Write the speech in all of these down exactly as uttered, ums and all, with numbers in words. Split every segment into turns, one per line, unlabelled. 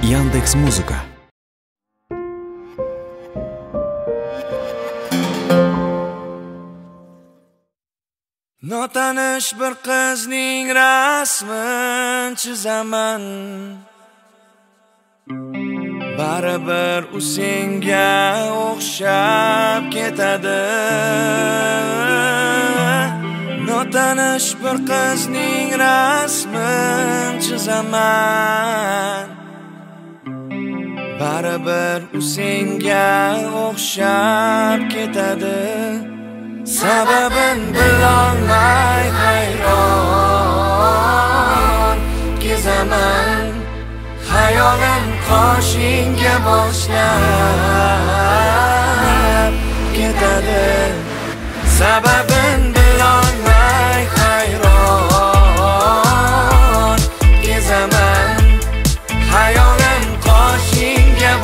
Яндекс.Музыка.
Notanish bir qizning rasmin chizaman, baribir u senga o'xshab ketadi. Notanish bir qizning rasmin chizaman, baribir u senga o'xshab ketadi. Sababin bilolmay hayron kezaman, hayolim qoshingga boshlab ketadi. Sababin bilolmay hayron kezaman, hayolim qoshingga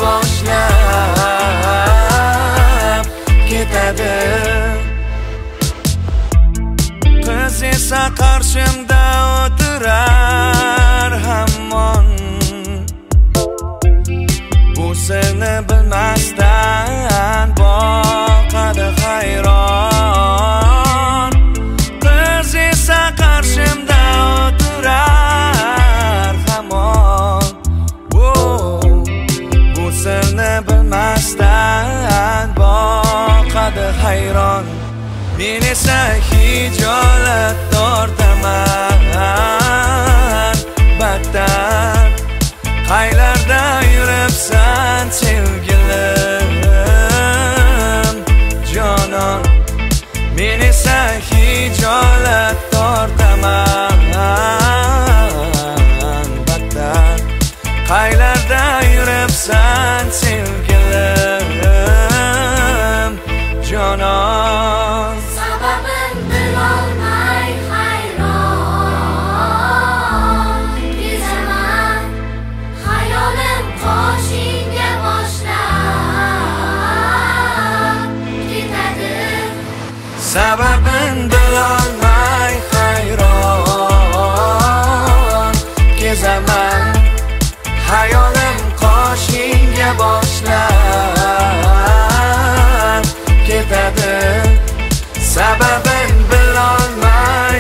boshlab ketadi. Qiz esa qarshimda o'tirar hamon, bu sirni bilmasdan boqadi hayron. Qiz esa qarshimda o'tirar hamon, bu sirni bilmasdan boqadi hayron. Men esa hijolat tortaman battar. Qaylarda yuribsan sevgilim jonon, men esa hijolat tortaman battar. Qaylarda yuribsan sevgilim jonon. Sababin bilolmay hayron kezaman, hayolim qoshingga boshlab ketadi. Sababin bilolmay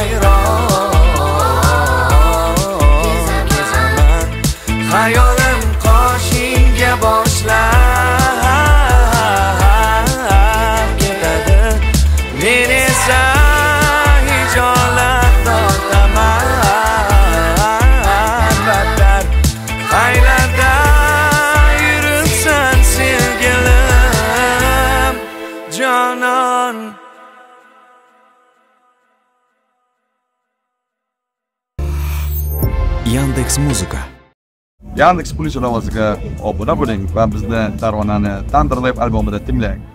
hayron kezaman, hayolim qoshingga boshlab ketadi. Men esa hijolat tortaman battar. Qaylarda yuribsan sevgilim jonon.
Яндекс.Музыка.
Yandeks Plus ovoziga obuna bo'ling va bizni Tarvonani Thunder Wave albomida tinglang.